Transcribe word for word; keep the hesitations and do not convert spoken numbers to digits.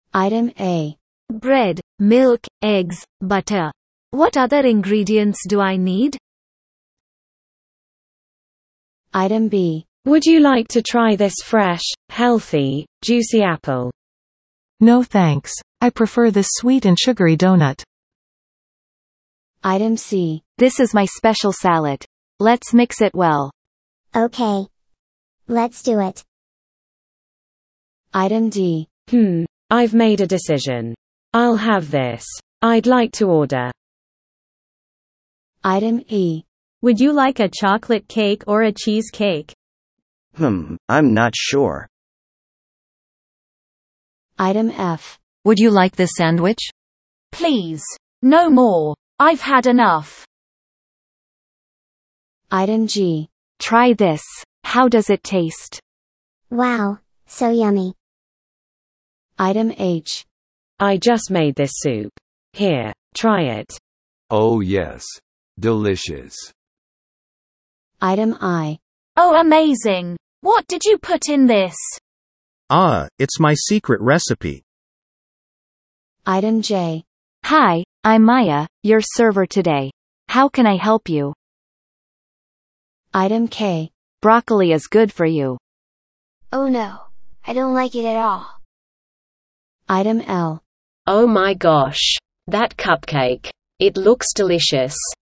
Item A. Bread, milk, eggs, butter. What other ingredients do I need? Item B. Would you like to try this fresh, healthy, juicy apple? No thanks. I prefer this sweet and sugary donut. Item C. This is my special salad. Let's mix it well. Okay. Let's do it. Item D. Hmm, I've made a decision. I'll have this. I'd like to order. Item E. Would you like a chocolate cake or a cheesecake? Hmm, I'm not sure. Item F. Would you like this sandwich? Please. No more. I've had enough. Item G. Try this. How does it taste? Wow, so yummy. Item H. I just made this soup. Here, try it. Oh yes. Delicious. Item I. Oh, amazing. What did you put in this? Ah, it's my secret recipe. Item J. Hi, I'm Maya, your server today. How can I help you? Item K. Broccoli is good for you. Oh no, I don't like it at all. Item L. Oh my gosh. That cupcake. It looks delicious.